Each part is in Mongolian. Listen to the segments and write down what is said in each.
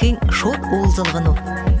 тарихын шот уулзалгано.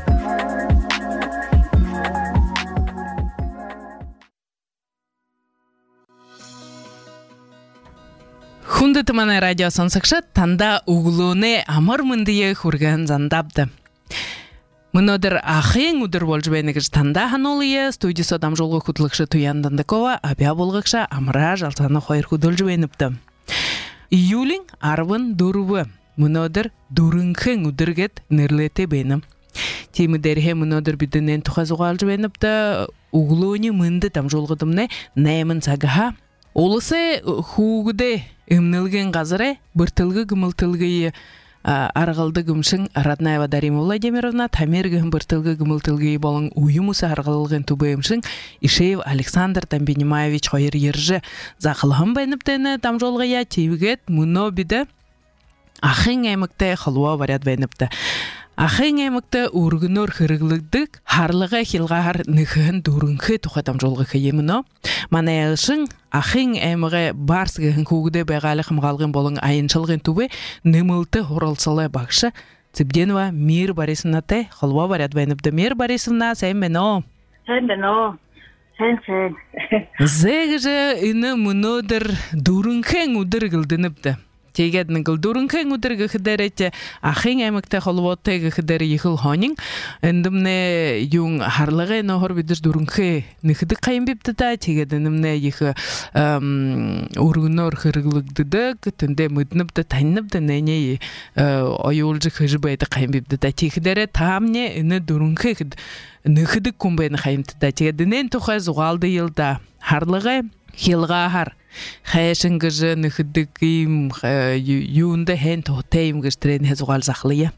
Хүндэт манай радио сонсогчид танда өглөөний амар мэндийг хүргэн зандабды. Өнөөдөр ахын өдөр болж байна гэж танда хануулъя. Студиосо дамжуулгын хөтлөгч Туян Дандакова, абя булгагч Амра Жалцаны хоёр хөдөлж байнапты. Июлийн 14 өнөөдөр дөрөнхөн өдөргээд нэрлэтэй байна. Тиймдэр хэм өнөөдөр бидэнэн тухай зугаалж байнапты. Өглөөний мэндэд дамжуулгадымны 8 цагаа улысы хүүгдэ эмнэлген газары быртылгы гымылтылгы аргалды гымшин Раднаева Дарья Владимировна тамиргын быртылгы гымылтылгы болон уюмусы аргалгын тубемшин Ишеев Александр Тамбинимаевич хоёр ержи захылхан байныптыны дамжолгая тивгет муно биде ахын аймакта халуа варят байныпты. Ахын аймакта өргөнөр хэрэглэгдэг харлага хилгаар нэхэн дөрөнхө тухай дамжуулгах юмно. Манай шин ахын аймагы барсгын хүүгдэ байгаалах хамгаалгын болон аянчилгын төбө нэмэлт хуралцалай багш Цыбденова Мир Борисовнатай халва варят байныпты. Мир Борисовна сайн байна уу? Сайн байна уу? Сайн. Зэгж энэ мөнөдөр дөрөнхөн өдөр гэлдэнэпты. Тэгээд нэг дөрөнхөн өдөр гэхдэрэж ахын аймагтай холбоотой гэхдэр ихэл хонин эндэмнэ юун харлагын нохор бид дөрөнхөө нэхдэг хайм бивдэ тэгээд эндэмнэ их өргөнөр хэрэглэгддэг тэндэ мэднэбдэ таньнэбдэ нэний оюулж хэж байдаг хайм бивдэ тэгэхдэрэ таамне энэ дөрөнхөө нэхдэг хүн байна хаймтэ тэгээд нэн тухай зугаалды йылда харлагы хилгахар хайшин гэж нэхдэг юм юундэ хэн тотайм гэж трен хэзугаал захлая.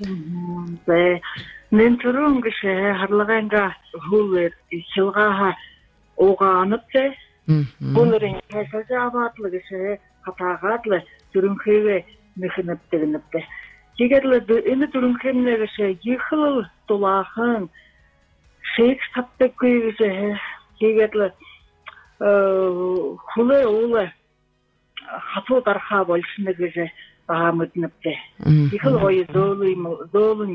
Нэн түрүүн гэж харлаганга хуулэр хилгахар угаанапте. Гүнэрэн хэсэгаваатлаг гэж хатаагатлаг түрүнхээ нэхнэптэгнэпте. Тэгээд энэ түрүнхэмнэ гэж ихэл тулаахан шейх таптэгүй гэж тэгээд хуле уле хатуу дарха болчихно гэж мэднэптэй. Ихэл гоё зөөлөн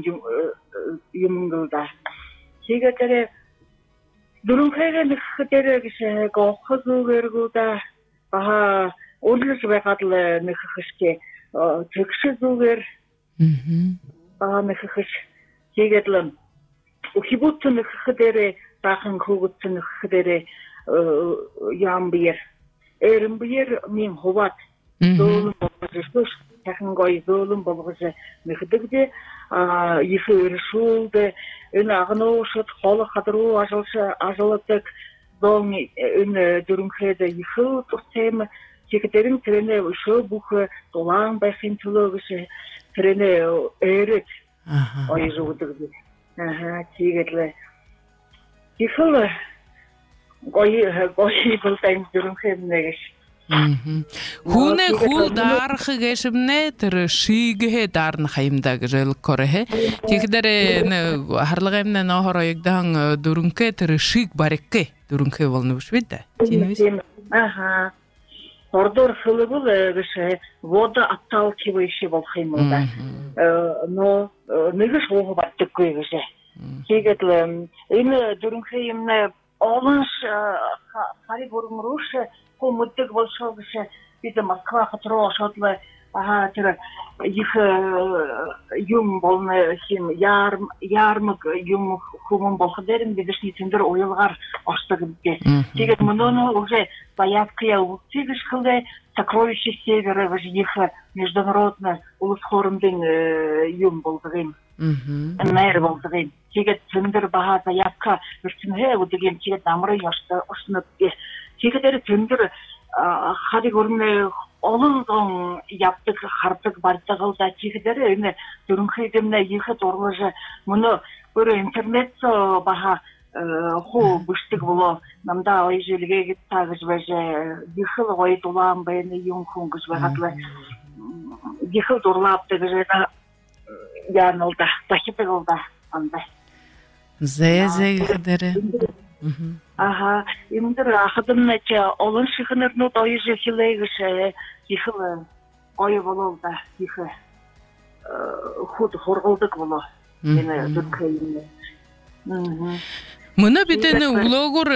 юмгда. Тэгээд дөрөнхөө нэхдэрэ гэж гоохол зүгээргүүда баха өөрлөж байгаад л нэххэштэй тэгш зүгээр баа нэххэш тэгээд л ухибут нэхдэрэ бахан хүүгут нэхдэрэ ямбир эрэмбир мин ховат зөөлөн болгож тахан гоё зөөлөн болгож нэхдэгдэ их өршүүлдэ энэ агнуушд хол хадруу ажуулдаг зон энэ дөрөнхөөд их тусэм чигдэрэн трэнэ өшөө бүх дулаан байхын төлөө гэж трэнэ эрэт ойжуудаг. Тэгээд л ихэл гоё болтайн дөрөнхөмнэ гэж. Хүүнэ хул дарах гэшмнэ тэр шигэ дарна хаймда гэж элкорэ. Тэгэхдээ харлагаймна нохор ягдан дөрөнхө тэр шиг барикке дөрөнхө болно биш үү? Тийм. Аха. Ордор хөлгөл гэж вода атал кивэши болох юм да. Но нэгш хоо баттаггүй гэж. Тэгээд энэ дөрөнхө юмнэ Олонш хари бурмруш коммутдаг болшоо гэж бид Москва хатроо шодлоо тэр их юм болно хим ярмаг юм хүмүн болох дэрэн бидэрчний тэндэр уялгаар орсдог гэдэг. Тэгээд мөнөө уже заявкая утигш хлэ сокровище севера гэж их международный улс хоорондын юм болдог юм. Мэр болдог юм. Тэгээд тэндэр баха заявка өрчнээ үдгийн тэгээд намрын орснод тэгээд тэндэр хари гөрнө олон явдаг хардаг бардагал да тэгээд энэ дөрөнхөдмнэ ихэд ургаж мөнө өөр интернет баха хоо бүстэг болоо намда ойжилгээ гэж байж ихэл гоё дулаан байна юм хүн гэж байгадлаа ихэл дурлааптай гэж яаналда тахипэголда анда зэзэгдэрэ аха имдэр ахадмнач олон шихнэрнүүд ойж хэлээ гэж ихэл гоё болоо да их худ хорголдык боло. Эне дүркөйүнө. Мына битени улогур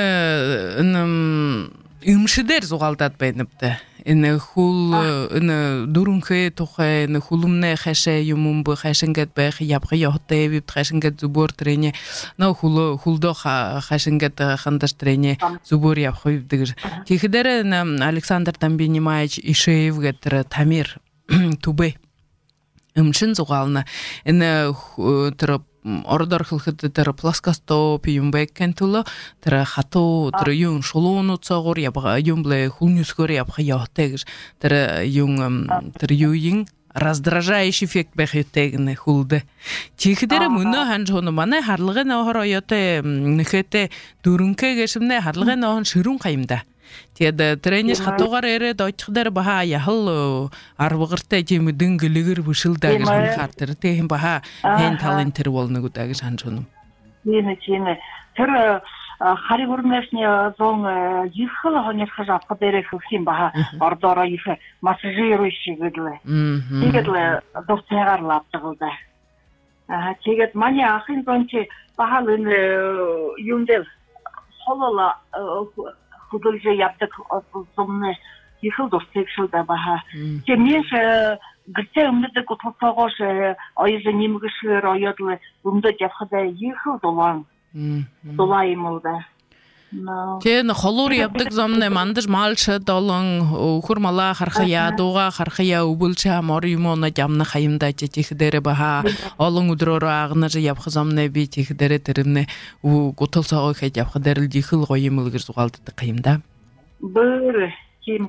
имшидер зугалдат бенипте. Эне хул эне дурунхе тохе эне хулумне хаше юмумбы хашингет бэх япхы яхте вип хашингет зубор трене. На хулдо хашингет хандаш трене зубор япхы дигер. Тихидере Александр Тамбинимаевич Ишеев гетер Тамир Тубе. Имшин зугална эне троп ордор хылхыттыр пласкостоп юмбеккен туло тра хату тра юн шолону цагор ябга юмбле хулнюскор ябга яхтегер тра юн тра юин раздражающий эффект бехетегне хулде тихидере муна ханжону мана харлыгы нохороёте нихете дүрүнкэ гэшимне харлыгы нохон ширун кайымда Теда тренер хатугар эре дойчдер баха яхал арбыгырта жеми дыңгылыгыр бушылдагы хартыр тем баха хэн талентер болну гутагы шанчунум. Чене. Тэр хари гурмэсне зон ихэл хонер хажа падере хсим баха ордора их массажирующий гэдлэ. Тэгэдлэ доктор лаптыгылда. Тэгээд маний ахын зончи баха юндел холола Художи яптык зомны ихыл достигшилда баха. Темеш гэртэ өмнөд гутгоогош оёж нимгшэр оёдлы өмдөд явхада ихыл долаимолда. Тэн холур яптык зомны мандыш малшы долон хурмала хархая дуга хархая убулча морюмона жамны хайымда чечихдере баха олон удрору агны япхы зомны би чихдере терне гутулсагы хэ япхдерил жихыл гойымылгыр сугалды кайымда быр ким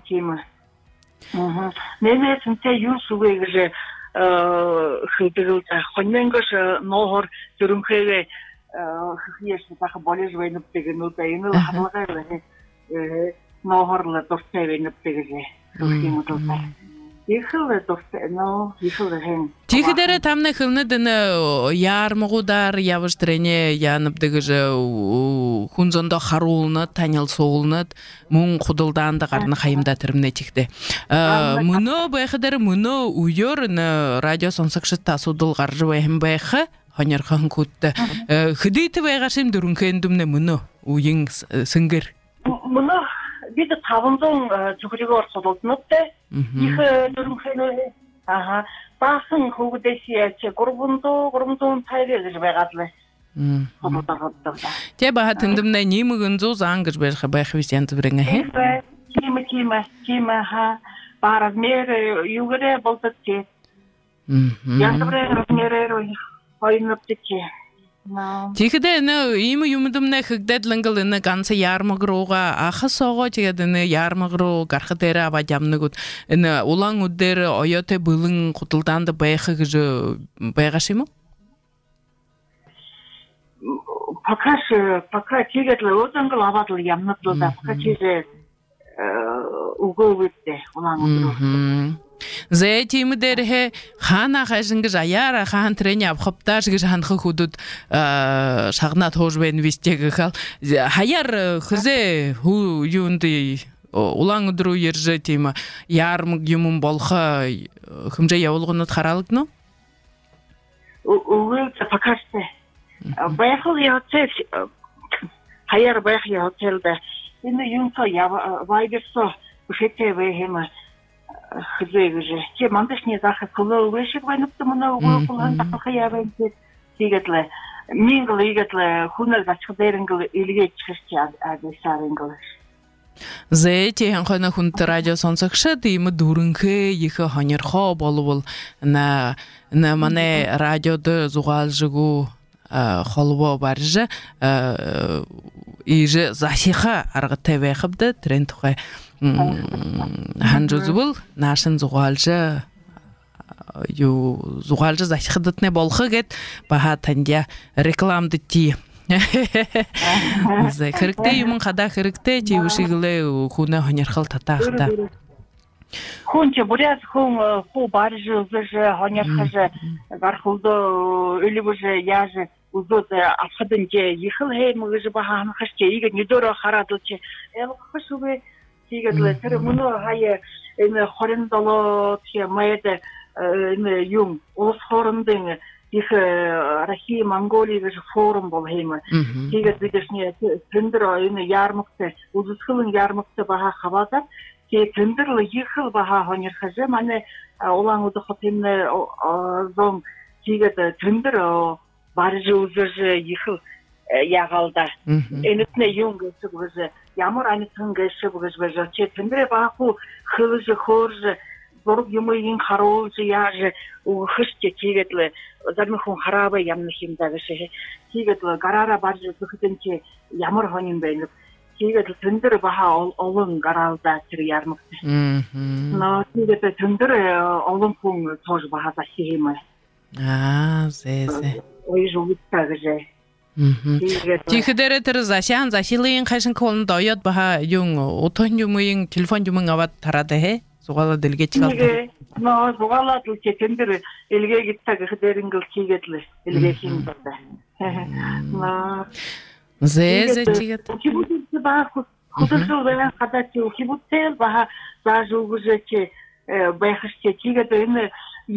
Нене синте юсугыгы хытыгыл хонменгош нохор дүрүнхэгэ хыхьешти так болеж вейнуп деген утайны халагай нохорлы дуртай вейнуп деген хыхимутултай ихылы дуртай ихылы хэн Тихидере тамны хылны дыны ярмыгудар явыштрене янып дегеже хунзондо харулны танил соулны мун худылдан да гарны хайымда тирмне чикти муно бэхидере муно уйор радио сонсакшы тасудул гаржы вэхим бэхи Ханерхан кутта. Хидите байгашим дүрүнкэндүмне муну уйин сингер. Муну бид 500 зүгригоор судалднутте. Их дүрүнкэнэ. Бахан хөгдөсие 300 тайрэг гэж байгадлаа. Тэ баха тэндүмне нимгэн зүү зангэр байх висент бүрэнгэ хэ. Кима ха паразмер югэрэ болтотти. Янтабрэ размерэр Тихиде има юмдумне хэгдэдлэнгэл энэ ганца ярмагрууга ахасого тэгээд энэ ярмагруу гархадэрэ ава жамнагуд энэ улаан үдээр оёте былэн худалдаанд байх гэж байгаш юм уу? Пока тэгээд өдөнгөл аваад ямнадлаа пока чиже угөөвэдэ улаан үдээр Зэ тимдэрхэ хана хашингэж аяра хан трени авхапташ гэж ханхах худуд шагнат хож бэн вистег хал хаяр хзэ ху юнди улаан өдрөө ярьж тийм ярмаг юм болхо хэмжээ явуулгынууд хараалгно Үгүй pakashte байхал яцэл хаяр байх яцэлдэ энэ юнса вайдерсо бүхэтэ вэхэм хзэгэж чи мандашны захах колоо вэшиг байнуптэ мөн өгөө булан дахах яваад тийгэтлээ мингэл игэтлээ хүнэл бачхдэрнгэл илгээж чирч агсарингэл Зэти ханхана хүнт радио сонсогчд ийм дүрэнхэ их хонёрхоо болвол на мане радиод зугаалжгу холбоо барж иже засиха аргатай байхабда тренд тухай ханжузбул нашин зугаалжа ю зугаалжа засихдатне болхо гэд баха тандя рекламды ти Зэ хэрэгтэй юм хада хэрэгтэй чи үшиглээ хүнэ хонёрхол татаахта Хүн ч бүрээс хүн хуу барж үзэж хонёрхож гархулдо өлөвж яаж үзүүд алхадын чи ихэл хэмгэж баха ханахч ийг нүдөрө хараад чи ялгах шүгэ тийгээд тэр мөнөө хаяа энэ 27 чи мэд юм улс хоорондын их Россия Монголия форум бол хейм. Тэгээд бидэрчний тендер энэ ярмагтай үзэсгэлэн ярмагтай баха хаваадаад тэгээд тендер л ихэл баха хонирхаж манай улаан удах хэмнэ зон тэгээд тендер барж үзэж ихэл ягалда энэтнэ юм гэж үгүй ямар анитхан гэж үгүй чи тендер бааху хөвж хөөрж зург юмын харуулж яаж өгөхтэй тэгээд л зарим хүн харааба ямар хэмдэг гэж тэгээд л гараараа барж өгөхтэн чи ямар хон юм бэ тэгээд тендер баха олон гараалда тэр ярмагтай нөө тэгээд тендер олон хүн тож баха засхийм зээ ой жуутаа гэж Тийхдэрэ тэр зашаан зашилын хашин колонд оёд баха юм утон юмын телефон юм аваад тараад Сугала дэлгэж галда. Нөө сугала түлчээ тендер элгээ гитта гэхээр ингл хийгээд л элгээ хийм байна. Зэзэ чигэт. Хибүтээ баа хөдөлгөөн байна хадаач хибүтээ баа зааж өгөөч байхшээ чигээд энэ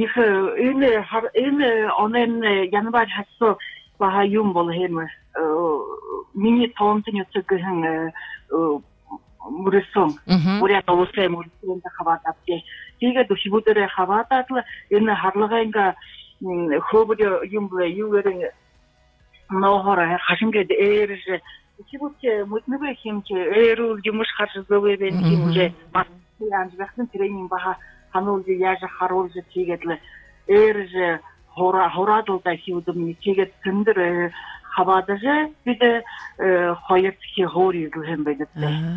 онэн январ хасо баа юм бол хэм миний тоонтын үцгэн мөрсөн бүрээ тоосээ мөрсөн хаваадаа тэгээд хибүтээ хаваадаа энэ харлагаанга хөөбөр юм бэ юугэрэн нохора хашингээд ээрж хибүтээ мөднөг хэмч ээрүүл юмш харсгөө бэн хэмжээ бахан тренинг баха хануулж яаж харуулж тэгээд л ээрж хораадулда хибүтээ тэгээд тендер хаваадаж бид хоёр чи хоорийг хэм байдаг.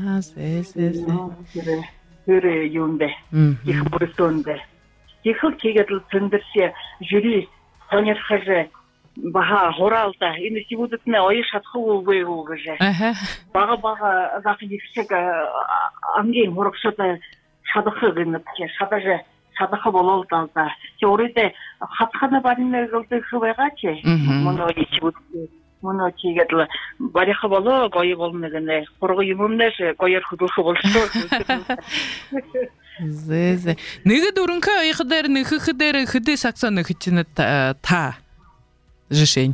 Тэр юундэ их бүртөндэ. Ихэл тэгээд л тендерс жюри сонирхож баха хораалда энэ хибүүдэд нэ оёр шатахгүй үү гэж. Бага зах ихсэг ангийн хурагшаад шадах гэнэ шадаж шадах болол даа. Чи өөрөдөө хатхана барин гэлдэх байгаа чи. Моно ичүүд моно чигээд л барих болоо гоё болно гэнэ. Хураг юмнээс гоёр хөдөлгөх болчихсон. Зэзэ. Нэг дөрөнхөө оёхдэр нэхэхдэр хэдэ сакса нэхчнэ та решень.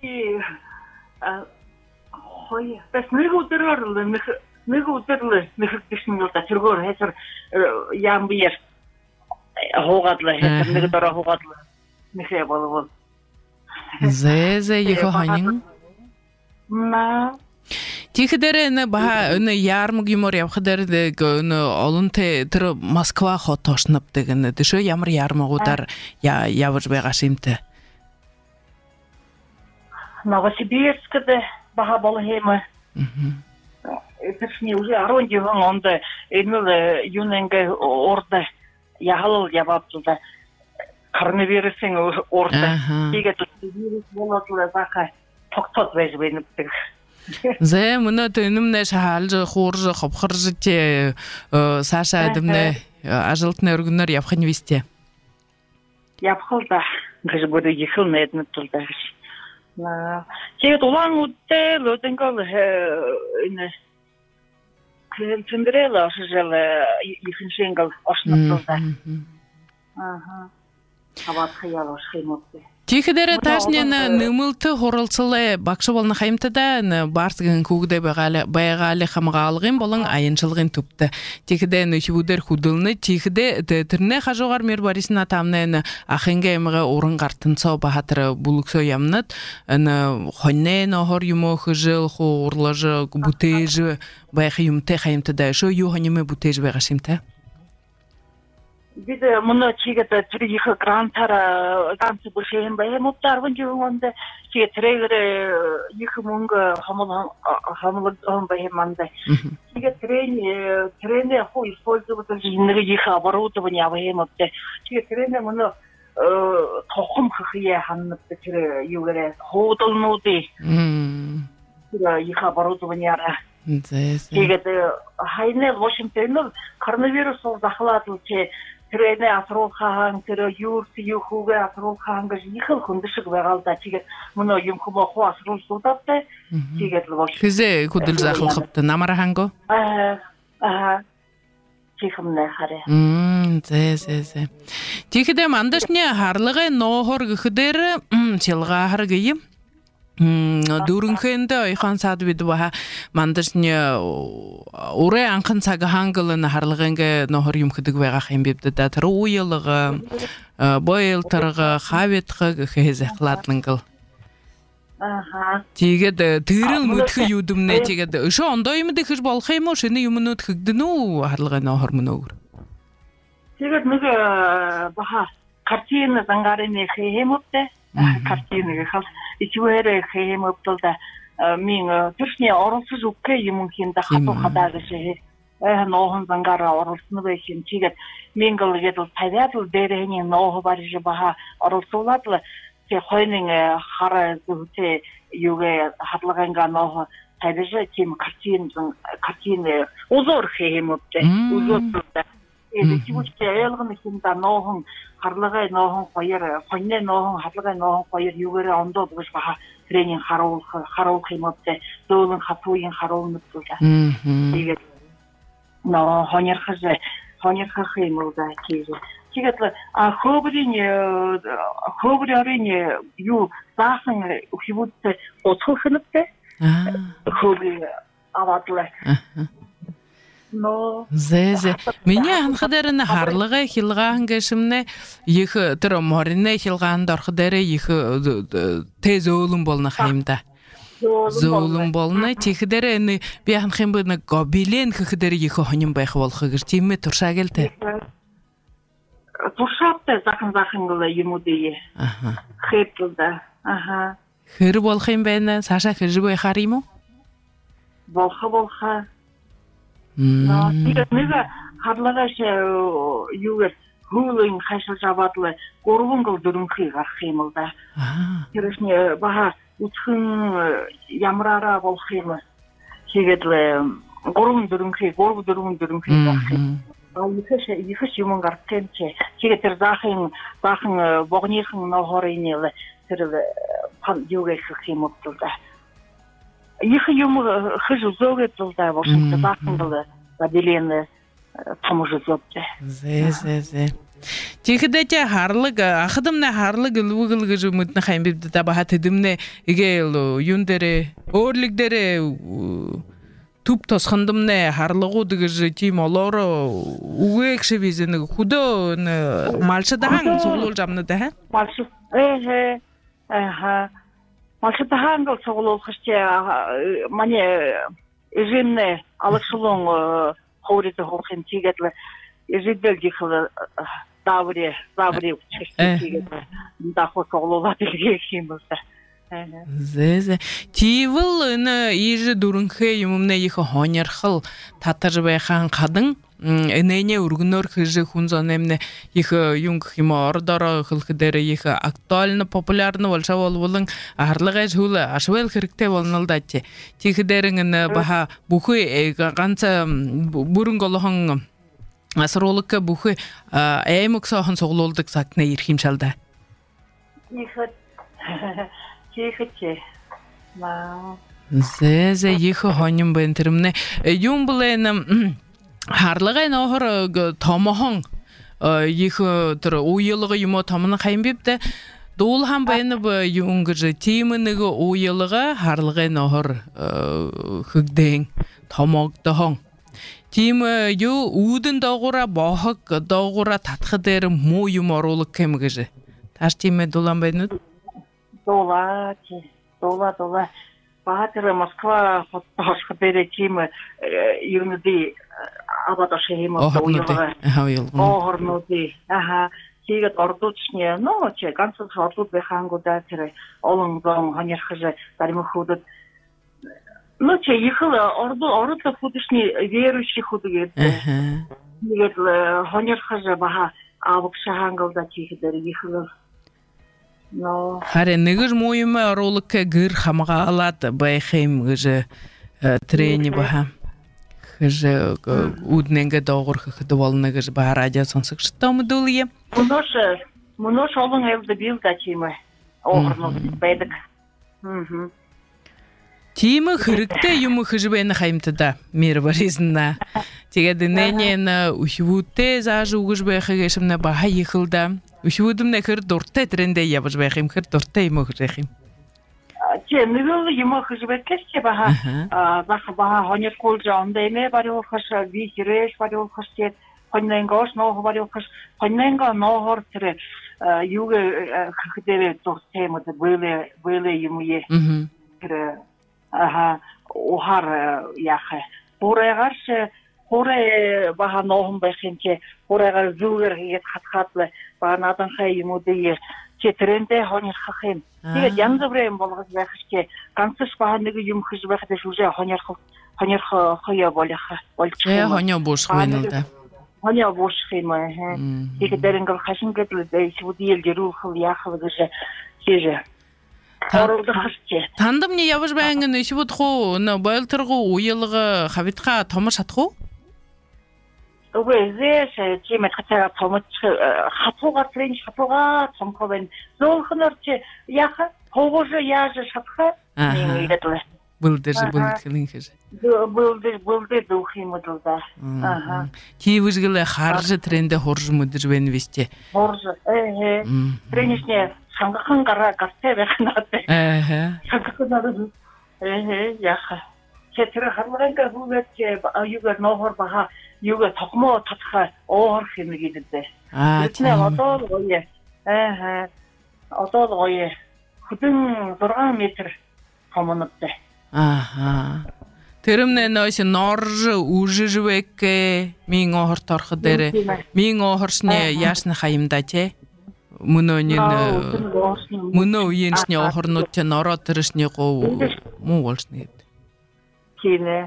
Хой, бас нэг өдрөөр нэхэдчихсэн л да тэргээр хэсэр яам биер хоогадлаа хэсэр нэг дөрөө хоогадлаа нэхэ болов. Зэзэ ихо ханин. На Тийхдэр нэ баха нэ ярмаг юмор явхадэр нэ олонтэй тэр Москва хотошнапдаг нэ дэшөө ямар ярмагуудаар явж байгаа шимтэй. Новосибирскд баха болхейм. Тэрхний уже 10 жил онд энэ юнэнгэ орд яхал яваадла коронавирусын орд тэгээд вирус болоод баха тогтоод байж байна. Зэ мөнөд энэмнэ шаалж хуурж ховхорж саашаа эдэмнэ ажилтны өргөнөр явах нь вистэй. Явах да гэж бүр ихэл мэднэ тул даа. Тэгээд улаан үдтэй л өдөнгөө энэ тендерэл ашижал ихэншэнгэл оршнотлоо. Хаваад хаяалж хэмэвтэй. Тийхдэр таашны нэмэлт хуралцлаа багш болно хаймтада баарцгийн хүүгдэ байгаали хамгаалгын болон аянчилгын төвтө. Тийхдэ нөхөвдөр хөдөлнө тийхдэ тэрнэ хажуугаар мэр барисна тамнаа ахингэ эмгээ уран гартанцоо бахатар бүлгсөө ямнат хонне нохор юмо хөжил хуурлаж бүтээж байх юмтэй хаймтада шо юу ханиме бүтээж байгаа шимтэй. Бид мөн чигээд тэр их грантаар ганц бүшээн байгаад 10 жил онд чи тэрээр их мөнгө хамлаг байманда. Тэгээд тренер хуу использовать нэг их оборудование аваемтэй. Тэгээд тренер мөн тохом ххие ханнад тэр юугаараа хуудалнуудыг тэр их оборудование тэгээд хайнэ Вашингтон коронавирус захлаад үчи тэрэнэ асруулхаан тэр юухүүгээ асруулхаан гэж ихэл хүндшиг байгаа л да. Тэгээд мөн юм хөө хоо асруулсуудаатай тэгээд л Вашингтон хэзээ хөдөл захлахт намараа ханго тихимне харе. Зе. Тихиде мандашне харлыгы нохор гыхдер чилга харгыйым. Дурунхенде айхан садвид баха мандашне уре анхан сага хангылын харлыгынга нохор юмхыдык вега хембипде да труйлыгы бойлтыргы хавитгы хезехлатлынгыл. Тигед тырыл мутхы юдумне тигед ошо ондоймды хыж болхаймо шыны юмнут хыгдыну харлыгы нохор мунур. Тигед мыга баха картина зангарене хемопте картина хал ичуэре хемоптолда мин төшне оросуз укке юмхинда хату хадагыше нохон зангара оросны бехин тигед мингыл гедл пайдатл дерени нохо барыжы баха оросулатлы те хойнин хара зуте юге хатлаганга нохо пайдажы тим картина узор хемопте узорда Эдичүүчтэй ялгын хинда нохон харлыгай нохон хоёр хоньны нохон харлыгай нохон хоёр юугээрээ ондоо бүгж баха тренинг харуулах юмтай дөөлөн хатуугийн харуулмтуулаа. Тэгээд ноо хоньрхах юм да кийж. Тэгээд хөөбрийн юу заасан хөвөдтэй оцохноптэй. Хөөбри аваадлаа. Но Зе. Меня ханхадерэн харлыгы хилгаан гэшимнэ их тэр моринэ хилгаан дорхдэрэ их тез өлөн болно хаймда. Зөөлөн болно. Тэхдэрэ энэ би ханхын бë нэг гобилен гэхдэр их хонин байх болох гэж тийм ээ туршаагэлтэй. Туршааптай захан гэл юмудээ. Хэплда. Хэр болох юм байна? Саша хэр байх юм уу? Волха. Но тэгээд нэг харлагаш юугаар хуулын хашаа жаваадлаа 3 гол дөрөнхий гарах юм л да. Тэршний баха үтхэн ямраараа болох юм. Тэгээд 3 дөрөнхий гарах юм. Ихэж юм гарсан чи. Тэгээд тэр заахын богныхан нохорын тэр юугаар гэх юм бол да. Их юм хэж зөөгд зулдаа бошинт бахан бол баделен таможозопте. Зе. Тихэдэ харлыг ахадымна харлыг лүгэл гэж мэднэ хайм бивдэ баха тэдэмнэ игээл юун дээрэ өөрлөг дээрэ түп тосхондомнэ харлгууд гэж тийм олоор үгээгш виз нэг хөдөө малшдахан цуглуулж амнаа да. Малш Малшдахан гол цуглуулахч мань эжинэ алгшлон хоорит хоохын тийгээд эжидэлгих даври тийгээд дахо цуглуулаад ирэх юм байна. Зе. Тивл энэ иж дүрэнхэ юмнэ их хоньрхал татар байхан кадан энэний өргөнөөр хэж хүн зонэмнэ их юм гэх юм ордороо хөлхдэр их актуально популярны болшаа болволон харлыгай шүүл ашвал хэрэгтэй болно л да чи. Тийхдэр энэ баха бүхий ганц бүрэн голхон асруулаг бүхий аймагсаахан цуглуулдаг цагтны ирэх юм шал да. Чихэ. Зе их хоньм бэн тэрмнэ юм блэн харлыгай нохор томохон их тэр уйлга юм томно хаймбипдэ дуулхан байна юм гэж тийм нэг уйлга харлыгай нохор хөгдэн томогдохон тийм юу үүдэн доогуура бохог доогуура татах дээр муу юм оруулах юм гэж тааш тийм дуулан байна уу? Дола. Баатар Москва хотошхбэрэ тийм юуны абадашэ юм оорнуудыг тэгээд ордуучны чи ганцхан ордууд байхангуудаа тэр олон зон хоньрхаж даримхуудад чи их ордууд хүдэшний верующий хүдэг тэгээд хоньрхаж баха авгшахангуудаа тийхээр их Харе нэгэр муу юм оруулах гэр хамгаалаад байх юм гэж трени баха. Хэж үднэнгэ доогорхохд болно гэж ба радио сонсогчтой мэдүүлье. Мөнөш олон эвд бил гачимэ. Оорнууд байдаг. Тимы хырыкты юмы хыжбайны хаймтыда мир баризна. Тэгээд нэнэн ушвутте зааж угжбай хагашмна баха йхылда. Ушвудумна хэр дуртай трендэ явж байх юм хэр дуртай юм хэх юм. Че нэгэл юм хыжбай кэсче баха баха хоньер кулж ондэмэ бариу хаш би хэрэж бариу хашчээ хоньнэнгош ноо бариу хаш хоньнэнго ноохор тэр юугэ хэхдэрэ дуртай юм бэлэ юм е. Тэр ухар яхэ бурайгаарш Хурэ баха нохон байхынче хурайгаар зүгэр хийгээд хатхаадлаа баа надан хай юм уу дээ чи трендэ хоньрхах юм. Тэгээд янз бүрийн болгож байх чи ганцш баха нэг юм хийж байхад шүүжээ хоньрх хаяа болж юм. Хоньо буушх байна л да. Хоньо буушх юм аа. Тэгээд дэрэнгэл хашин гэдэг дээ шүдийл гэрүүх яах вэ гэж хийж Тандамны явж байгаа нь шивд хуу бойлторгоо уялга хавитха томор шатах уу? Үгүй зээш чи мэдхацаа томч хатуугаар тренч хатуугаар цомховэн зөөхнөр чи яах хогож яаж шатах юм гэдэг Бүлдэрхлэн хэж. Бүлдэр дүүх юм уу да. Чи үжгэл харж трендэ хурж мүдэр байна висче. Хурж треничне 상각한 가라 같아 배나데 상각한 야ха 제트를 하루랑가 후배께 유가 노허 바하 유가 덕모 탓하 오허 힘이기는데 그때 어떤 거에 어떤 거에 후등 6m 가면었대 Тэрэмнэ нөөс норж үжжвэкэ мин оохор торхо дээрэ мин оохорсны яасны хаимда че Мөнөө уянсны охорнууд ч нороо тэршний гоо муу болсны гэд. Кинэ.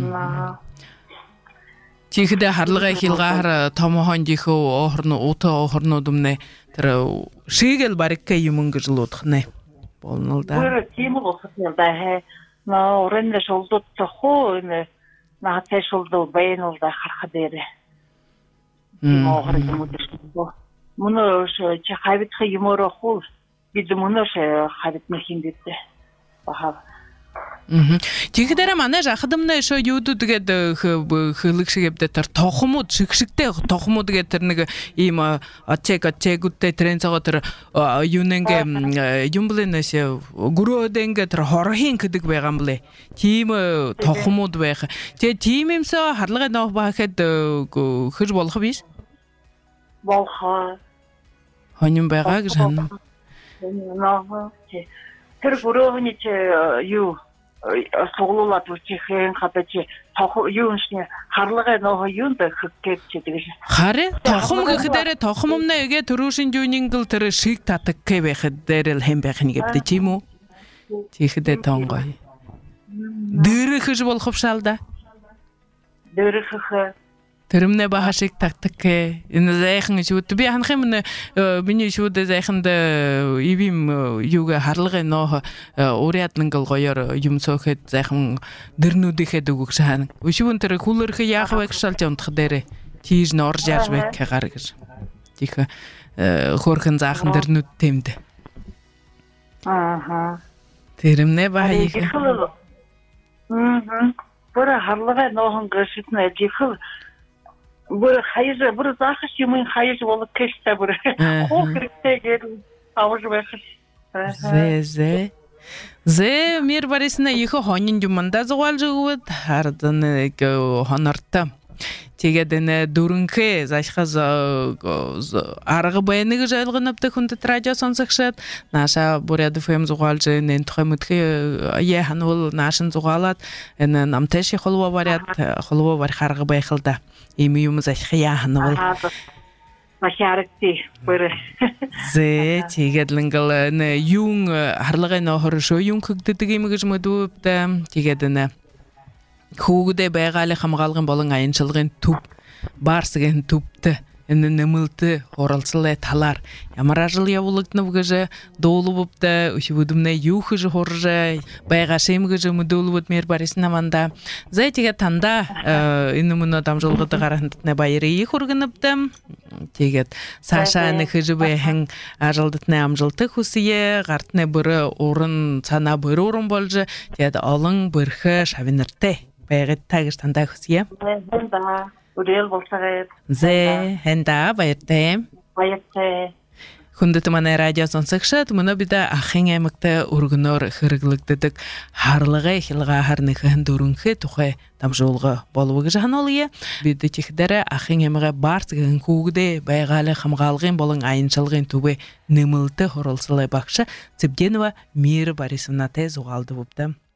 Чихдэ харлагаа хилгаар томхон дихөө охорнууд өмнө тэр шигэл барикка юм ингэж л удахнэ. Болно л да. Тэр тийм болохгүй да. На орэнэ шулдууд цохоо нэ наатай шулдуу байна л да харах дээрээ. Охор юм уу Мөнөөш чи хавитх юмороо хул бид мөнөөш хавитны хиндэтэ баха. Тэгэхдээ манай жахадамна шо юудууд гээд хөлөг шигэвдэ тэр тохомууд шигшигтэй тохомууд гээд тэр нэг ийм ачэгүттэй трен цагаа тэр юунэнгэ юм блэнэш гүрөөдэнгэ тэр хорхийн гэдэг байгаа юм блэ. Тийм тохомууд байх. Тэгээ тийм юмсаа харлагаа нөх бахад хэж болох биш? Волха Хоньон байгаа гэж хань. Тэр бүрөөний чи юу соглуулаад үчихэн хадаж юу ншний харлагаа нөө юунд хэггээд чи тэгэж. Харин тохом гэхдээрээ тохом өмнө эгэ төрөөшин жүүнингл тэр шиг татаг гэ байхад дээр л хэм байх нэг гэдэг тийм үү? Тийхдээ тонгой. Дээрхэж болох шал да. Дээрхэх Тэрэмнэ баха шиг тактик энэ зайхан шүүд би ханах юм миний шүүд зайханд ивим юуга харлагын ноо уриаднангал гоёор юм цөөхөд зайхан дэрнүүдийнхээ дөгөх шаана өшүүн тэр хүлэрх яах вэ гэж шалж унтах дээрээ тийж норж яаж вэ гар гэж тийх хөөрхөн заахан дэрнүүд тэмд тэрэмнэ баха их бүр харлагын нохон гэшитнэ жихэл бүр хайж бүр заахш юм хайж болох гэжтэй бүр хоохрэгтэй гэр авж байх. Зэ мир барисна их хонин юмдаа зугаалж өгөөд хардан хонортой. Тэгээд энэ дөрөнхөө заашхаас арга байна гэж ойлгоноптой хүндэт радио сонсогчид нааша бүряд FM зугаалж энэ тохомдхи яханул наашин зугаалаад энэ намтэши холво бариад холво бар харга байх л да. Ийм юм заашх яханул машаарти бүр зэ тэгээд лингал энэ юун харлагын нохор шоо юун хөгдөдөг юм гэж мэдвэвдэ тэгээд энэ хүүгдэ байгаалын хамгаалгын болон аянчилгын төв баарсгийн төвтэй ины нымылты хоралсылы талар. Ямара жыл явулыктны бұгыжы доулы бұпты, үшівудымны юхыжы хоржы, байға шемгіжі мүдолы бұд мер барысын аманда. Зайтеге танда ины мұны адам жолғыды қарағындытны байыры ей хорғыныпты. Тегет Саша нөхіжі бәйхің ажылдытны амжылты хусие, ғартны бұры орын, сана бұры орын болжы, теді алың бұрхы шавинырты. Бәйгіт тағыш танда хусие. Хенда, үрел болсағыз. Зе, хенда, байырты. Байырты. Хүнді тыманы радиосын сықшат, мұны біді ақын әмікті ұрғынор қырғылықтыдық харлығы хилға харнықын дұрынқы тұқы тамжолғы болуығы жағын олыя. Біді текдері ақын әміға барсығын көгіде байғалы қамғалғын болың айыншылғын түбі нымылты хорылсылай бақшы Цыбденова Мир Борисовна тез ұғалды бұпты.